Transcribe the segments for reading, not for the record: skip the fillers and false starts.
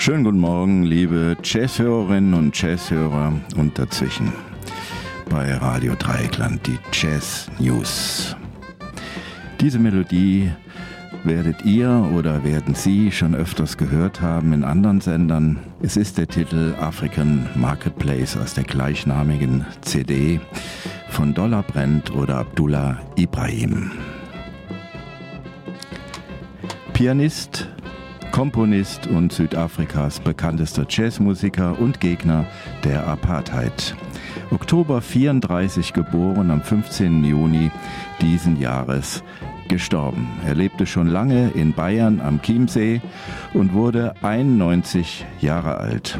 Schönen guten Morgen, liebe Jazzhörerinnen und Jazzhörer und dazwischen bei Radio Dreieckland, die Jazz News. Diese Melodie werdet ihr oder werden Sie schon öfters gehört haben in anderen Sendern. Es ist der Titel African Marketplace aus der gleichnamigen CD von Dollar Brent oder Abdullah Ibrahim. Pianist, Komponist und Südafrikas bekanntester Jazzmusiker und Gegner der Apartheid. Oktober 34 geboren, am 15. Juni diesen Jahres gestorben. Er lebte schon lange in Bayern am Chiemsee und wurde 91 Jahre alt.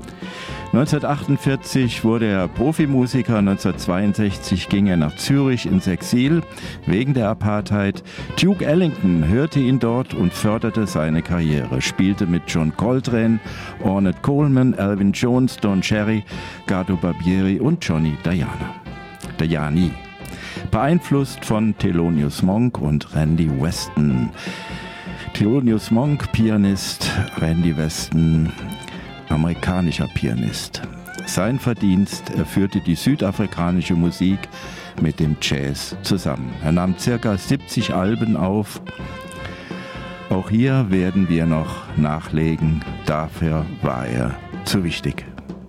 1948 wurde er Profimusiker, 1962 ging er nach Zürich ins Exil wegen der Apartheid. Duke Ellington hörte ihn dort und förderte seine Karriere, spielte mit John Coltrane, Ornette Coleman, Elvin Jones, Don Cherry, Gato Barbieri und Johnny Dayani. Beeinflusst von Thelonious Monk und Randy Weston. Thelonious Monk, Pianist, Randy Weston, amerikanischer Pianist. Sein Verdienst, er führte die südafrikanische Musik mit dem Jazz zusammen. Er nahm ca. 70 Alben auf. Auch hier werden wir noch nachlegen. Dafür war er zu wichtig.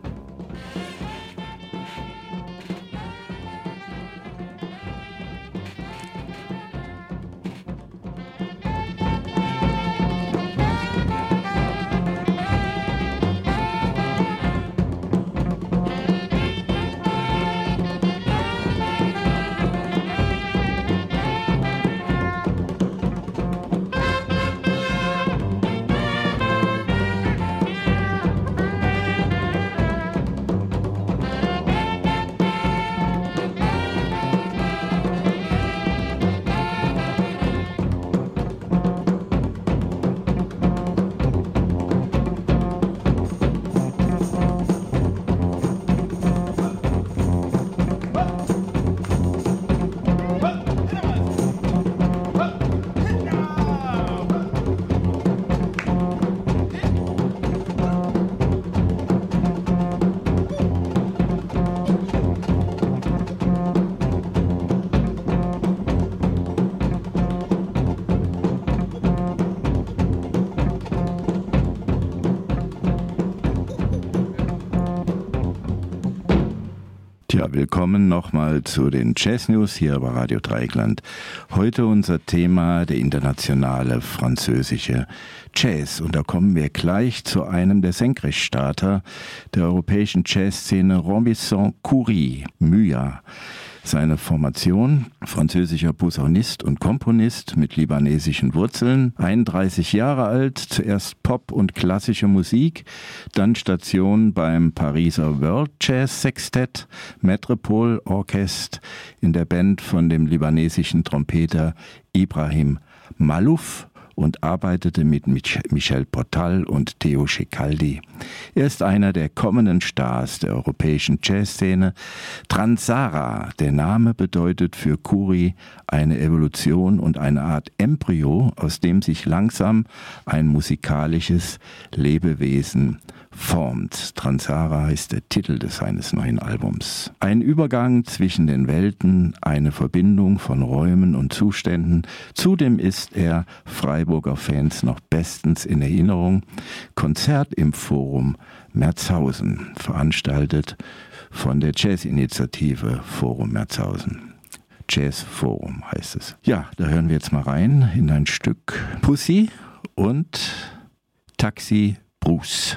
Willkommen nochmal zu den Jazz News hier bei Radio Dreieckland. Heute unser Thema der internationale französische Jazz. Und da kommen wir gleich zu einem der Senkrechtstarter der europäischen Jazzszene, Robinson Khoury, Müya. Seine Formation, französischer Posaunist und Komponist mit libanesischen Wurzeln, 31 Jahre alt, zuerst Pop und klassische Musik, dann Station beim Pariser World Jazz Sextett, Metropole Orchestre in der Band von dem libanesischen Trompeter Ibrahim Malouf und arbeitete mit Michel Portal und Theo Schicaldi. Er ist einer der kommenden Stars der europäischen Jazzszene. Transara, der Name bedeutet für Khoury eine Evolution und eine Art Embryo, aus dem sich langsam ein musikalisches Lebewesen formt. Transara ist der Titel seines neuen Albums. Ein Übergang zwischen den Welten, eine Verbindung von Räumen und Zuständen. Zudem ist er Freiburger Fans noch bestens in Erinnerung. Konzert im Forum Merzhausen, veranstaltet von der Jazzinitiative Forum Merzhausen. Jazz Forum heißt es. Ja, da hören wir jetzt mal rein in ein Stück Pussy und Taxi Bruce.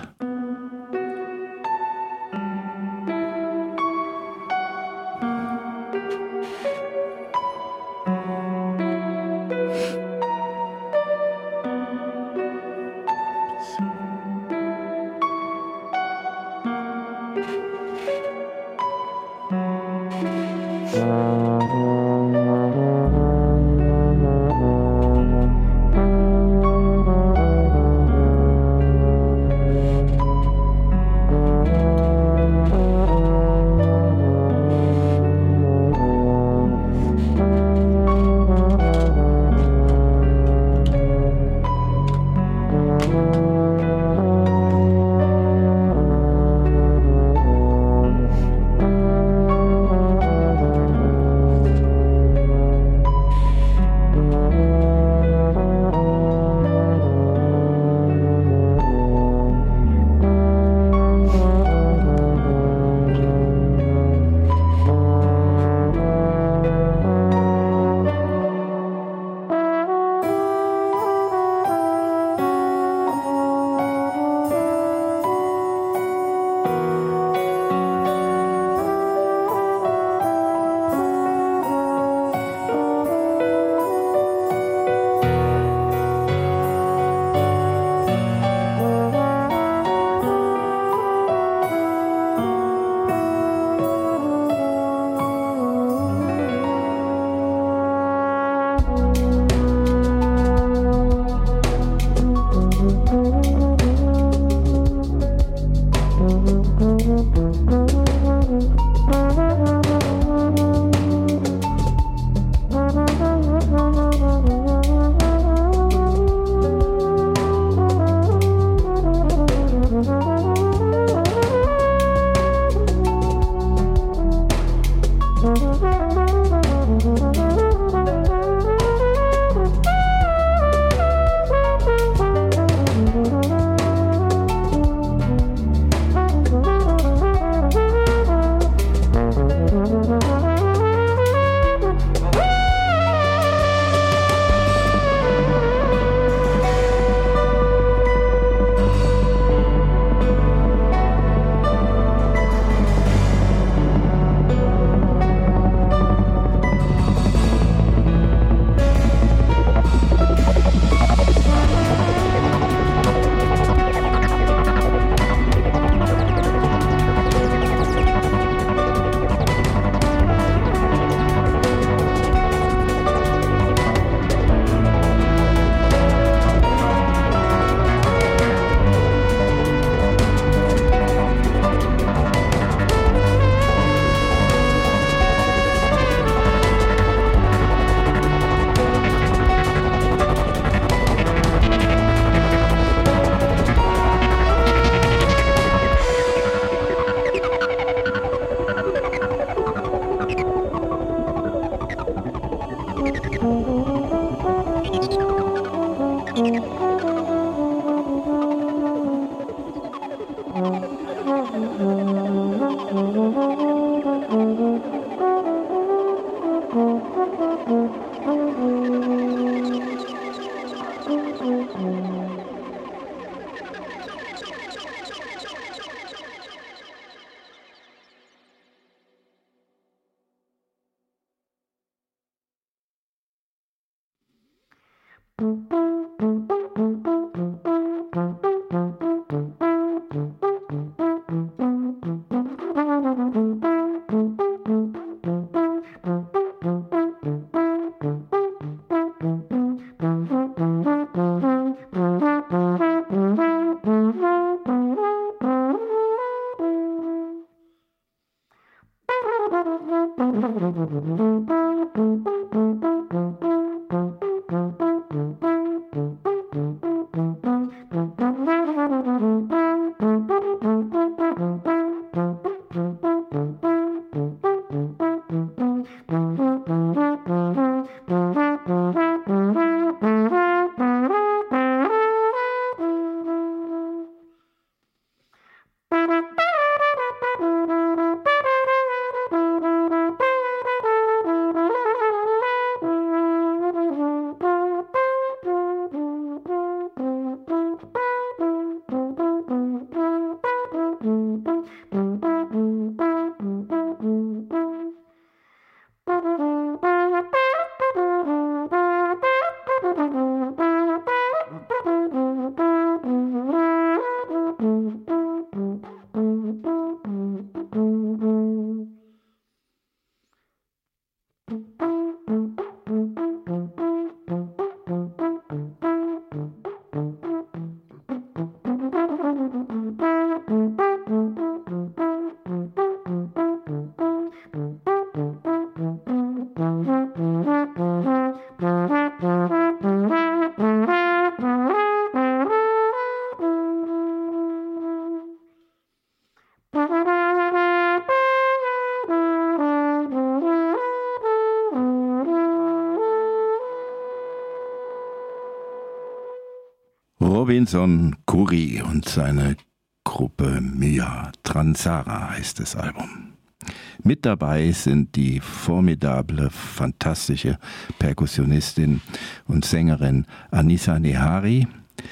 Robinson Currie und seine Gruppe Mya. Transara heißt das Album. Mit dabei sind die formidable, fantastische Perkussionistin und Sängerin Anissa Nehari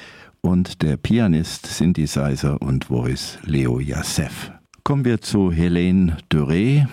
und der Pianist, Synthesizer und Voice Leo Yassef. Kommen wir zu Hélène Durey.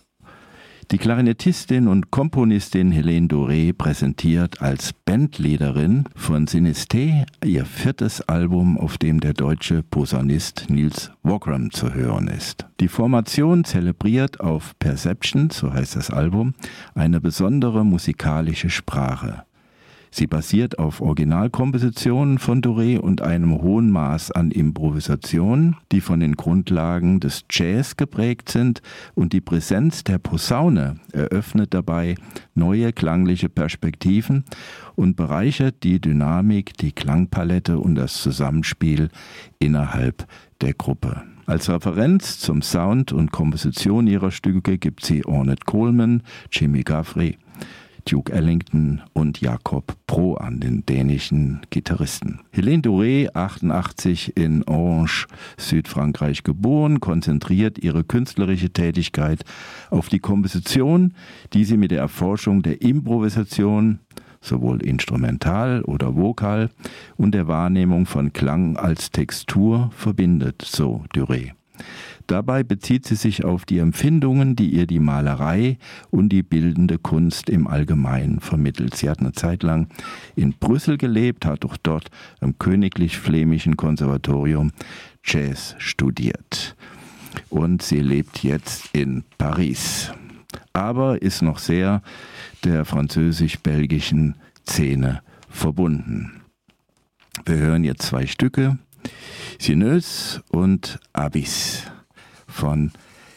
Die Klarinettistin und Komponistin Hélène Durey präsentiert als Bandleaderin von Synesthé ihr 4. Album, auf dem der deutsche Posaunist Nils Waughram zu hören ist. Die Formation zelebriert auf Perception, so heißt das Album, eine besondere musikalische Sprache. Sie basiert auf Originalkompositionen von Durey und einem hohen Maß an Improvisation, die von den Grundlagen des Jazz geprägt sind, und die Präsenz der Posaune eröffnet dabei neue klangliche Perspektiven und bereichert die Dynamik, die Klangpalette und das Zusammenspiel innerhalb der Gruppe. Als Referenz zum Sound und Komposition ihrer Stücke gibt sie Ornette Coleman, Jimmy Guthrie, Duke Ellington und Jakob Pro an, den dänischen Gitarristen. Hélène Durey, 88, in Orange, Südfrankreich geboren, konzentriert ihre künstlerische Tätigkeit auf die Komposition, die sie mit der Erforschung der Improvisation, sowohl instrumental oder vokal, und der Wahrnehmung von Klang als Textur verbindet, so Durey. Dabei bezieht sie sich auf die Empfindungen, die ihr die Malerei und die bildende Kunst im Allgemeinen vermittelt. Sie hat eine Zeit lang in Brüssel gelebt, hat auch dort am Königlich Flämischen Konservatorium Jazz studiert. Und sie lebt jetzt in Paris, aber ist noch sehr der französisch-belgischen Szene verbunden. Wir hören jetzt 2 Stücke, Sinueuse und Abyss von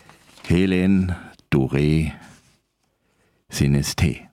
Hélène Durey, Synesthé.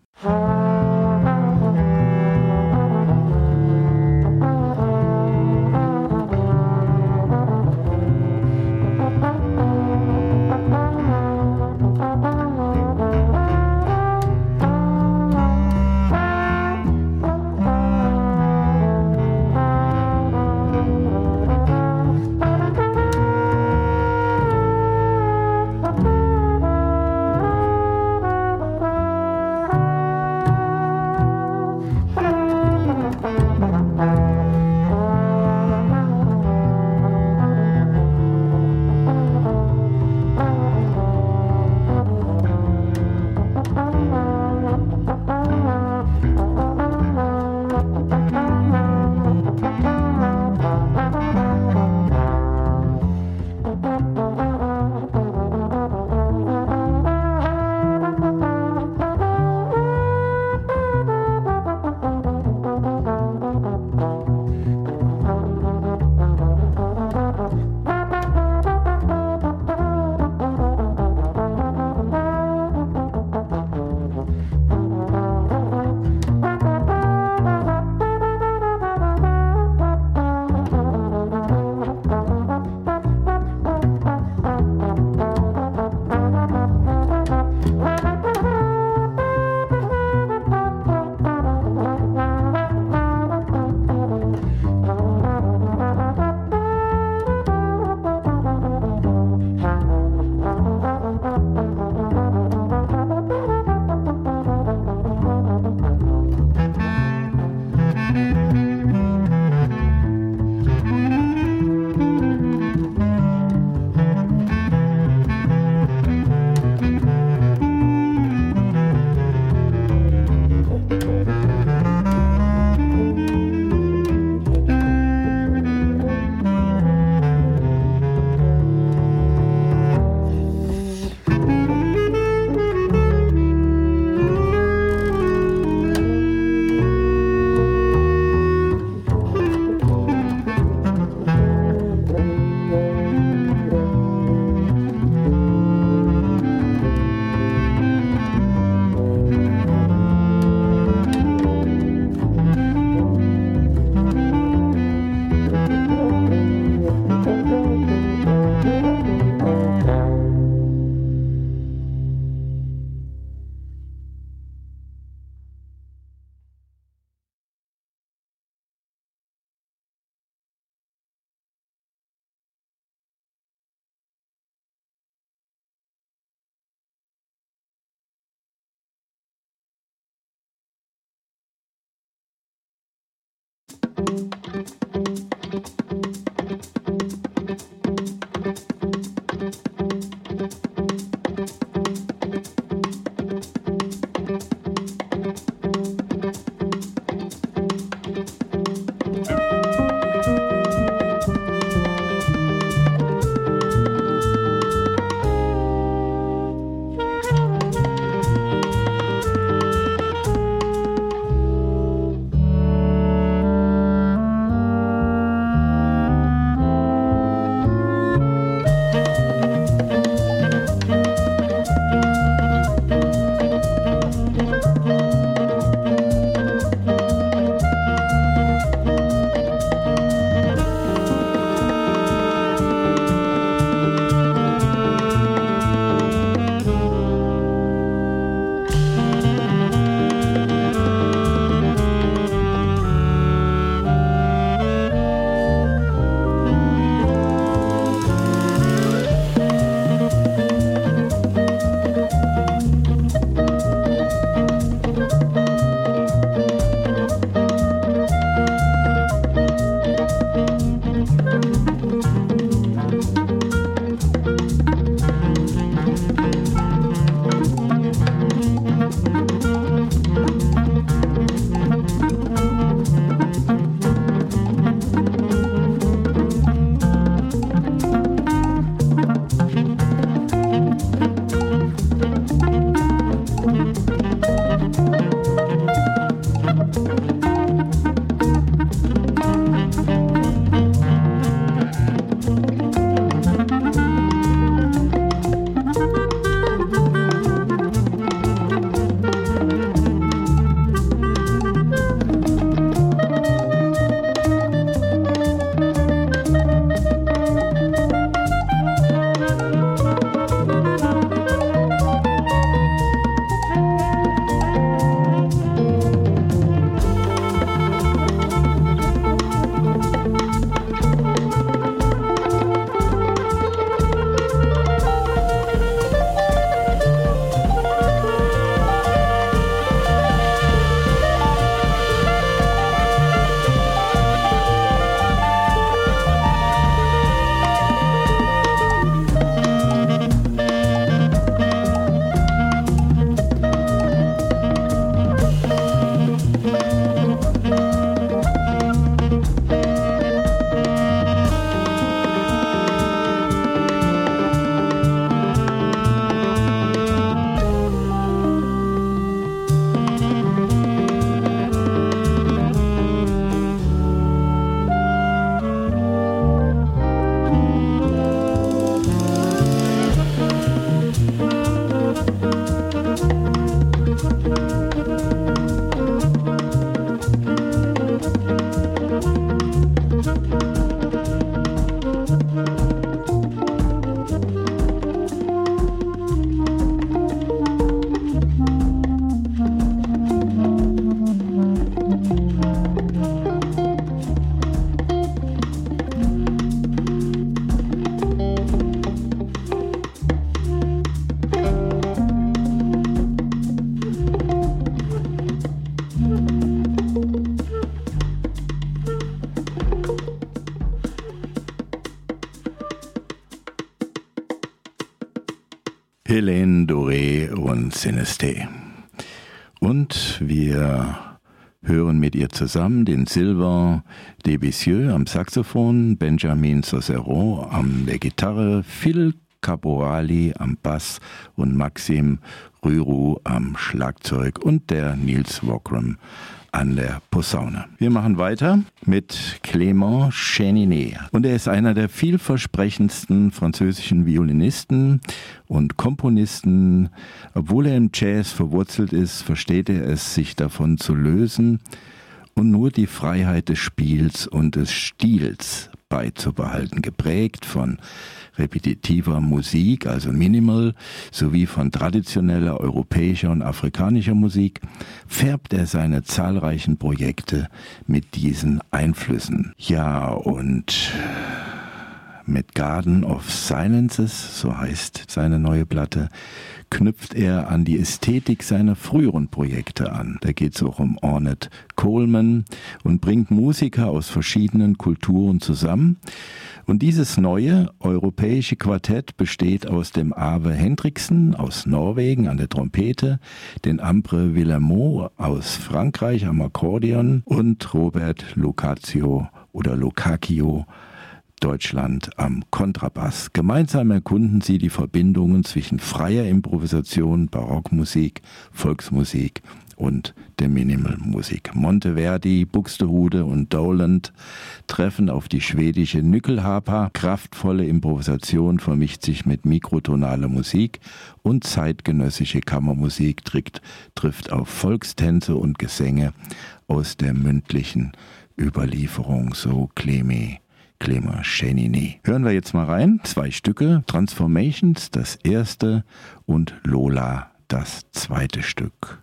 Hélène Doré und Sinesté. Und wir hören mit ihr zusammen den Sylvain Debissieux am Saxophon, Benjamin Sauceron an der Gitarre, Phil Caporali am Bass und Maxim Rüru am Schlagzeug und der Niels Wokrum an der Posaune. Wir machen weiter mit Clément Cheninet. Und er ist einer der vielversprechendsten französischen Violinisten und Komponisten. Obwohl er im Jazz verwurzelt ist, versteht er es, sich davon zu lösen und nur die Freiheit des Spiels und des Stils beizubehalten, geprägt von repetitiver Musik, also Minimal, sowie von traditioneller europäischer und afrikanischer Musik, färbt er seine zahlreichen Projekte mit diesen Einflüssen. Ja, und mit Garden of Silences, so heißt seine neue Platte, knüpft er an die Ästhetik seiner früheren Projekte an. Da geht es auch um Ornette Coleman und bringt Musiker aus verschiedenen Kulturen zusammen. Und dieses neue europäische Quartett besteht aus dem Ave Hendriksen aus Norwegen an der Trompete, den Ampre Villemot aus Frankreich am Akkordeon und Robert Locaccio oder Locacchio Deutschland am Kontrabass. Gemeinsam erkunden sie die Verbindungen zwischen freier Improvisation, Barockmusik, Volksmusik und der Minimalmusik. Monteverdi, Buxtehude und Doland treffen auf die schwedische Nyckelharpa. Kraftvolle Improvisation vermischt sich mit mikrotonaler Musik und zeitgenössische Kammermusik trifft auf Volkstänze und Gesänge aus der mündlichen Überlieferung, so Clément Cheninet. Hören wir jetzt mal rein. 2 Stücke, Transformations, das erste, und Lola, das zweite Stück.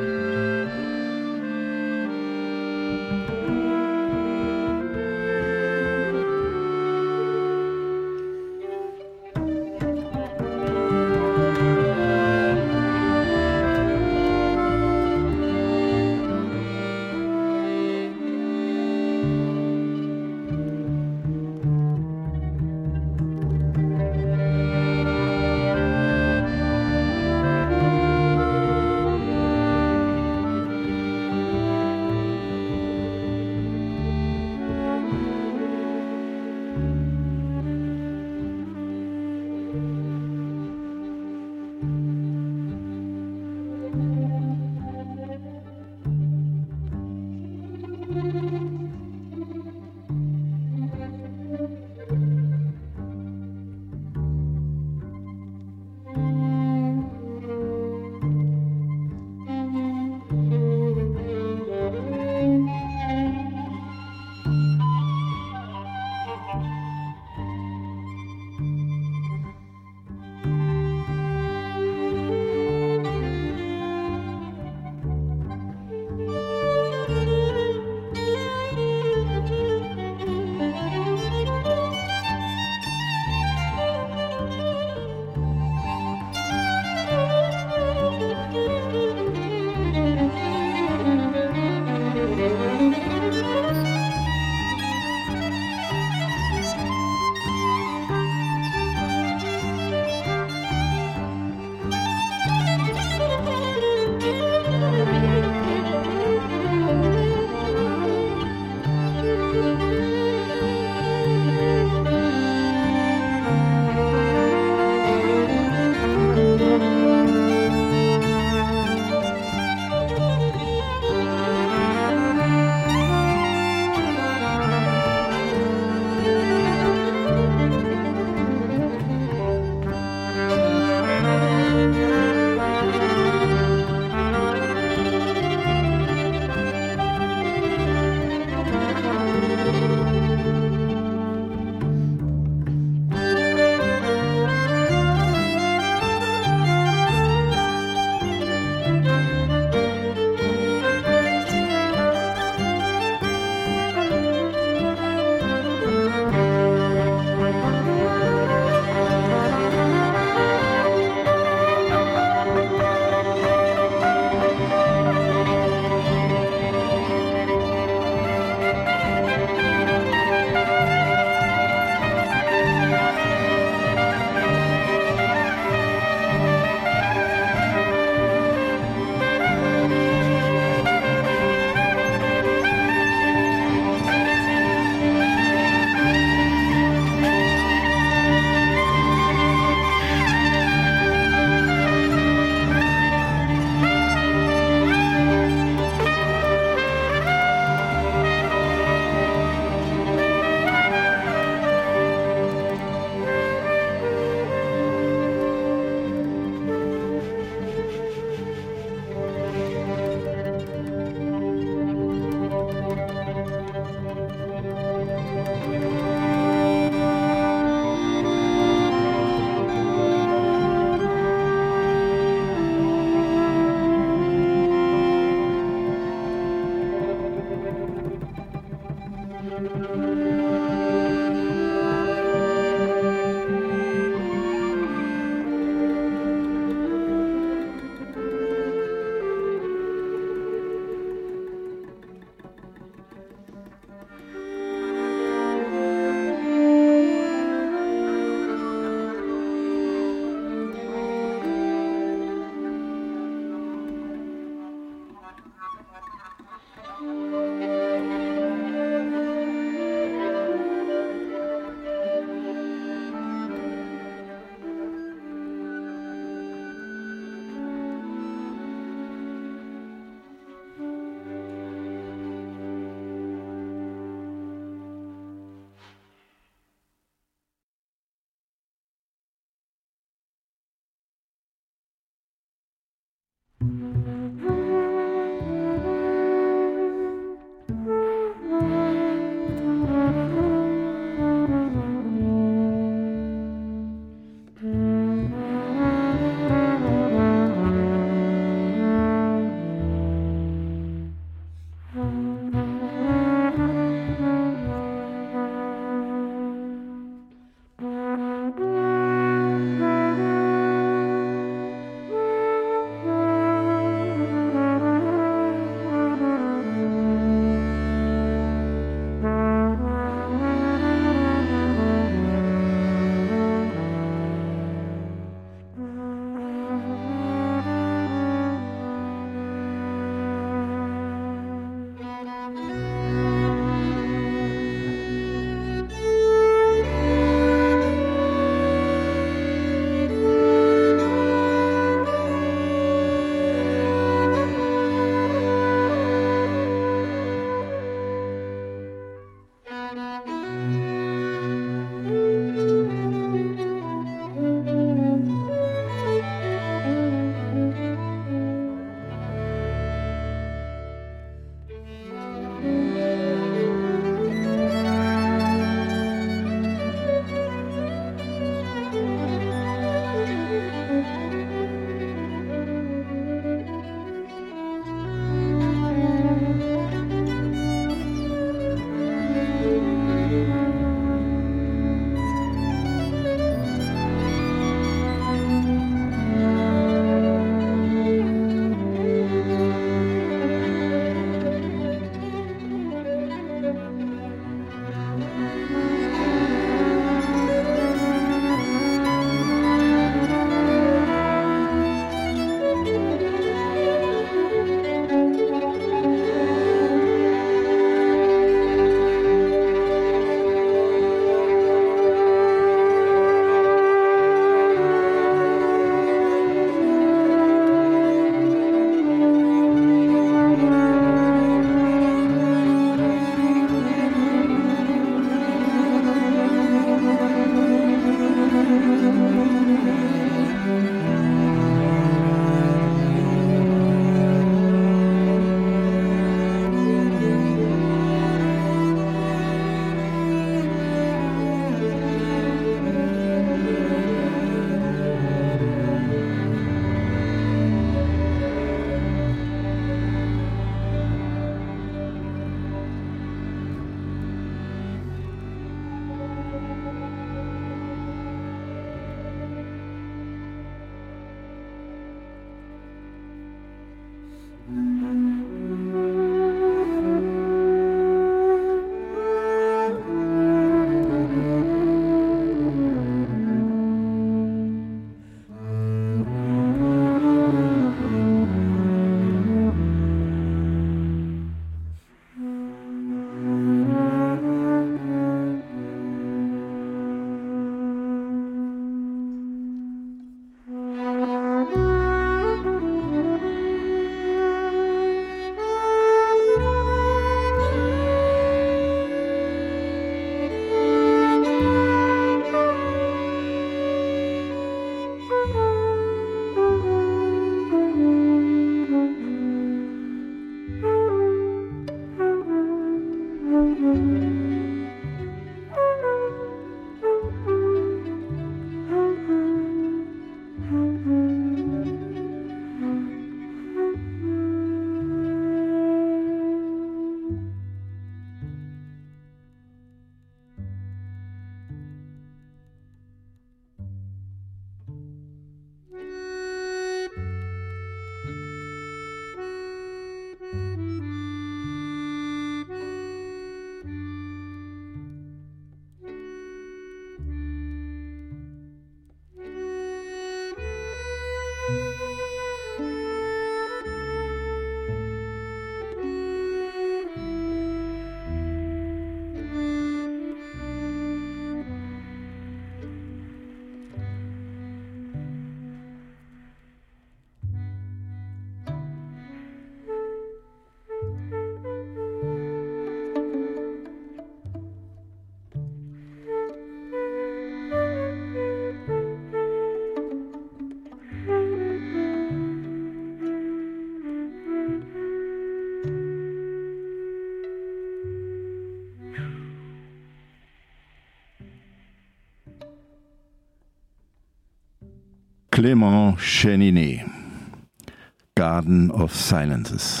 Clément Cheninet, Garden of Silences.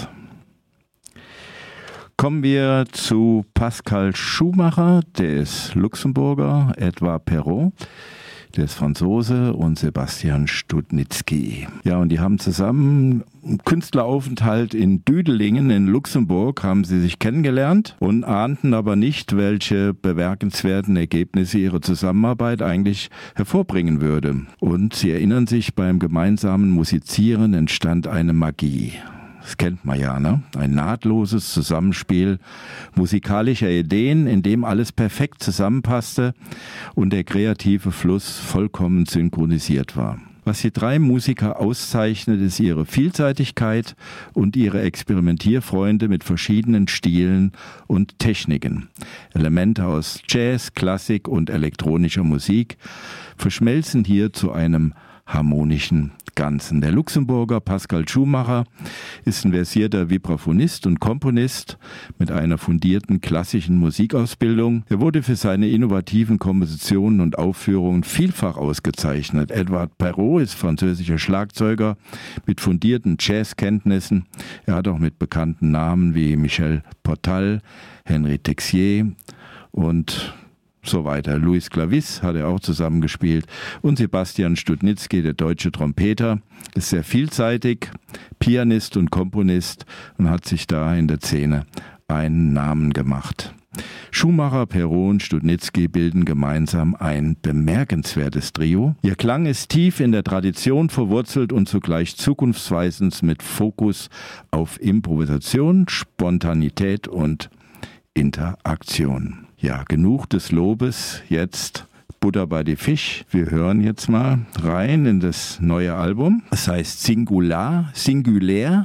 Kommen wir zu Pascal Schumacher, der ist Luxemburger, Edouard Perrault, der ist Franzose, und Sebastian Studnitzky. Ja, und die haben zusammen einen Künstleraufenthalt in Düdelingen in Luxemburg, haben sie sich kennengelernt und ahnten aber nicht, welche bemerkenswerten Ergebnisse ihre Zusammenarbeit eigentlich hervorbringen würde. Und sie erinnern sich, beim gemeinsamen Musizieren entstand eine Magie. Das kennt man ja, ne? Ein nahtloses Zusammenspiel musikalischer Ideen, in dem alles perfekt zusammenpasste und der kreative Fluss vollkommen synchronisiert war. Was die drei Musiker auszeichnet, ist ihre Vielseitigkeit und ihre Experimentierfreude mit verschiedenen Stilen und Techniken. Elemente aus Jazz, Klassik und elektronischer Musik verschmelzen hier zu einem harmonischen Ganzen. Der Luxemburger Pascal Schumacher ist ein versierter Vibraphonist und Komponist mit einer fundierten klassischen Musikausbildung. Er wurde für seine innovativen Kompositionen und Aufführungen vielfach ausgezeichnet. Edouard Perrault ist französischer Schlagzeuger mit fundierten Jazzkenntnissen. Er hat auch mit bekannten Namen wie Michel Portal, Henri Texier und so weiter. Louis Clavis hat er auch zusammengespielt, und Sebastian Studnitzky, der deutsche Trompeter, ist sehr vielseitig, Pianist und Komponist und hat sich da in der Szene einen Namen gemacht. Schumacher, Perrault und Studnitzky bilden gemeinsam ein bemerkenswertes Trio. Ihr Klang ist tief in der Tradition verwurzelt und zugleich zukunftsweisend mit Fokus auf Improvisation, Spontanität und Interaktion. Ja, genug des Lobes, jetzt Butter bei die Fisch. Wir hören jetzt mal rein in das neue Album. Es heißt Singulär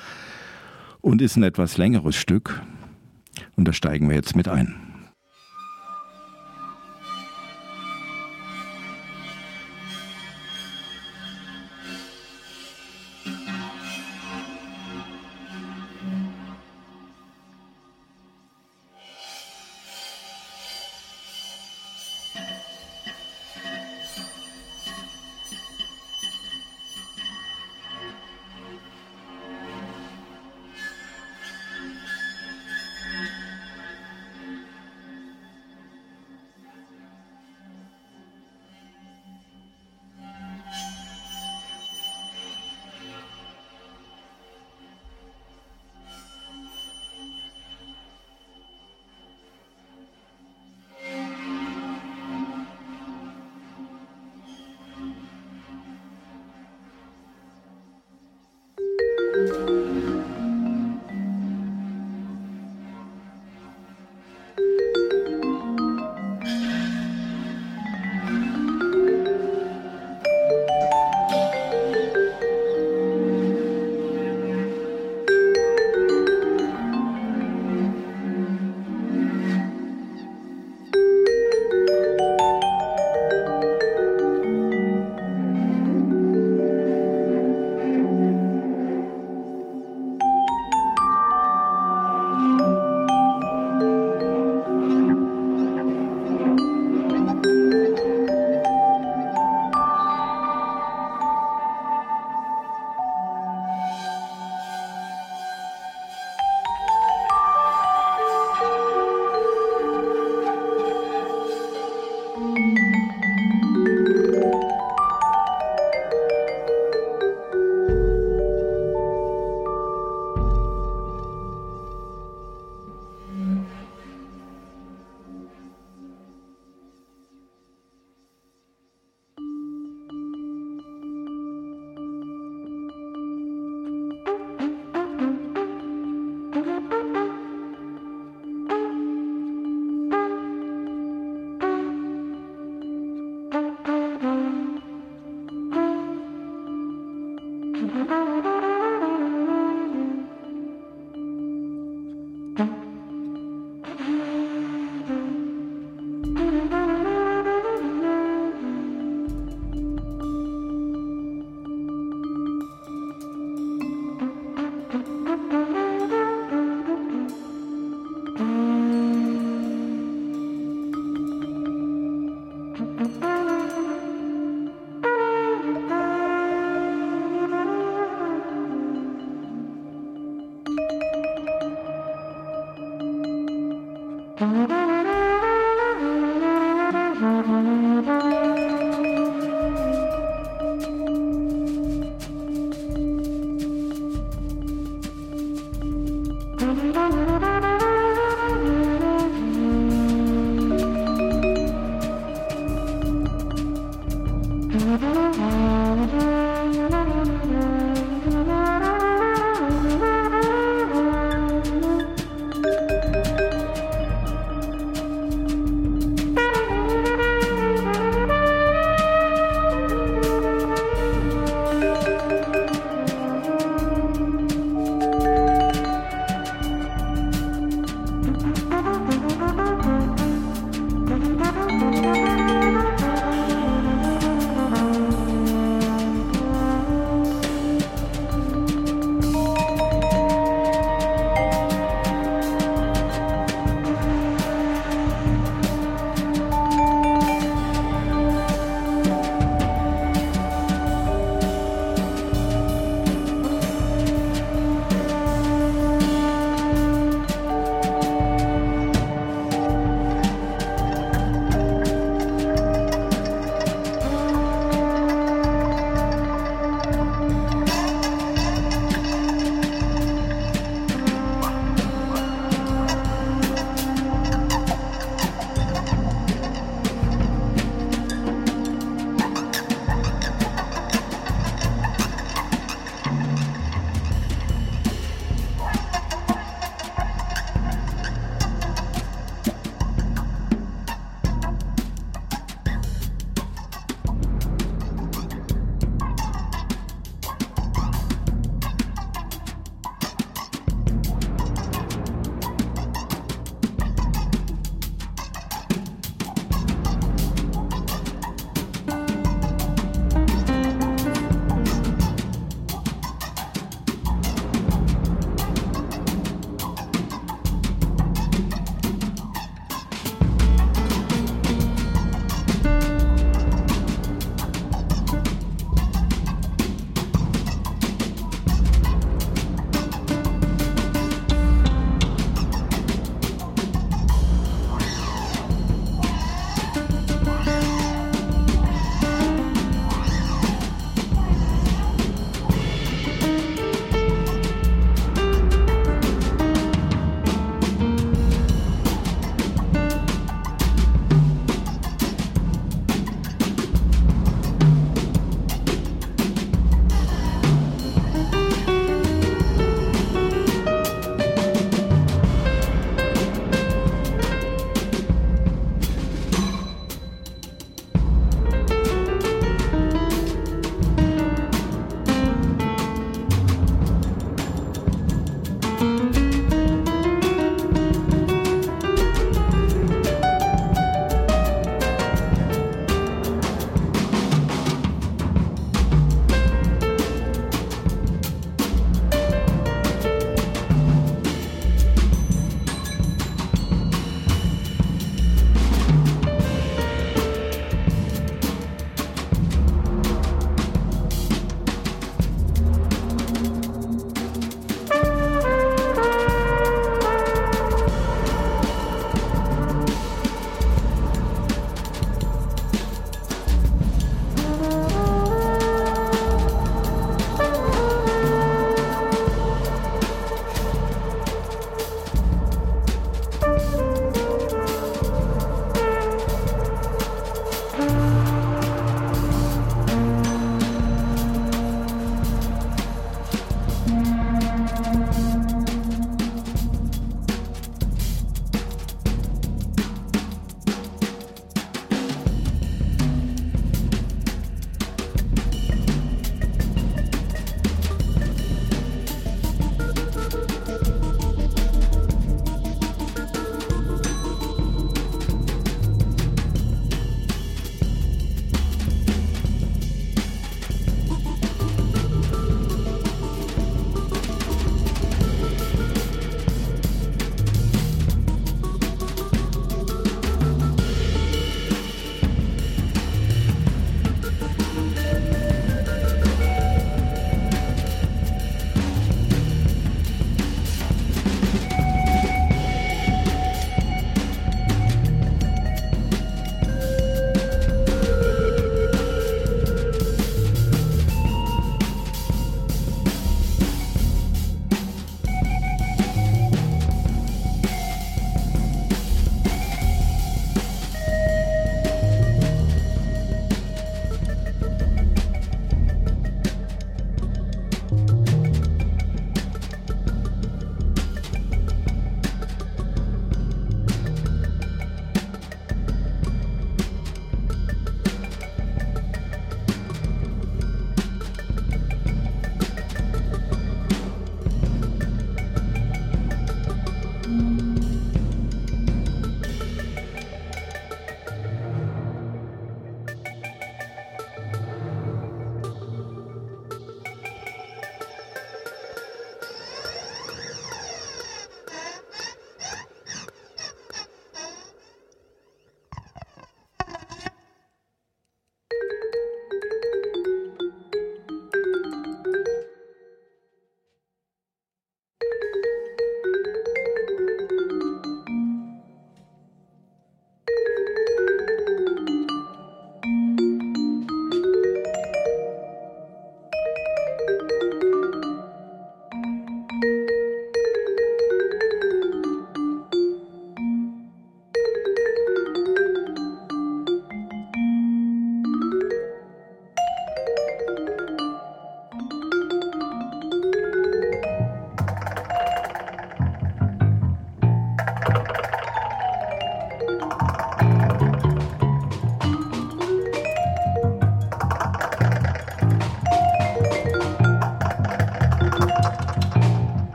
und ist ein etwas längeres Stück. Und da steigen wir jetzt mit ein.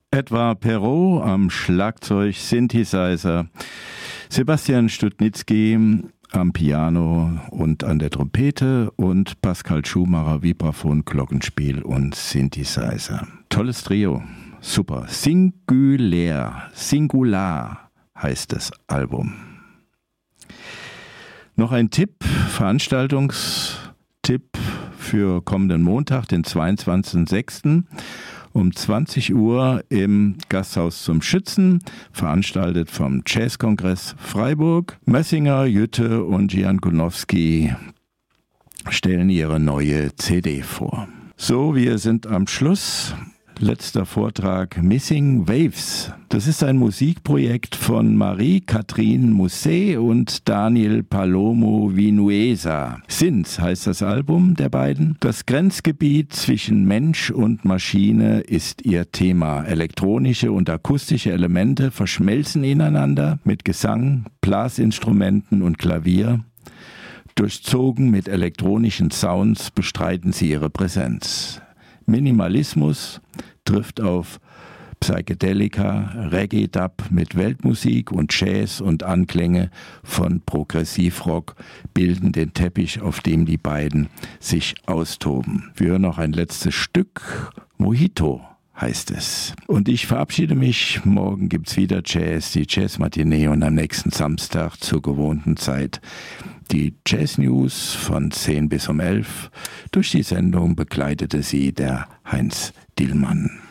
Edouard Perrault am Schlagzeug, Synthesizer, Sebastian Studnitzky am Piano und an der Trompete und Pascal Schumacher, Vibraphon, Glockenspiel und Synthesizer. Tolles Trio, super. Singular heißt das Album. Noch ein Tipp, Veranstaltungstipp für kommenden Montag, den 22.06. um 20 Uhr im Gasthaus zum Schützen, veranstaltet vom Jazzkongress Freiburg. Messinger, Jütte und Jan Kunowski stellen ihre neue CD vor. So, wir sind am Schluss. Letzter Vortrag, Missing Waves. Das ist ein Musikprojekt von Marie-Catherine Musset und Daniel Palomo Vinuesa. Sins heißt das Album der beiden. Das Grenzgebiet zwischen Mensch und Maschine ist ihr Thema. Elektronische und akustische Elemente verschmelzen ineinander mit Gesang, Blasinstrumenten und Klavier. Durchzogen mit elektronischen Sounds bestreiten sie ihre Präsenz. Minimalismus trifft auf Psychedelika, Reggae-Dub mit Weltmusik und Jazz und Anklänge von Progressivrock bilden den Teppich, auf dem die beiden sich austoben. Wir hören noch ein letztes Stück, Mojito heißt es. Und ich verabschiede mich. Morgen gibt's wieder Jazz, die Jazz-Matinee und am nächsten Samstag zur gewohnten Zeit die Jazz-News von 10 bis um 11. Durch die Sendung begleitete sie der Heinz Dielmann.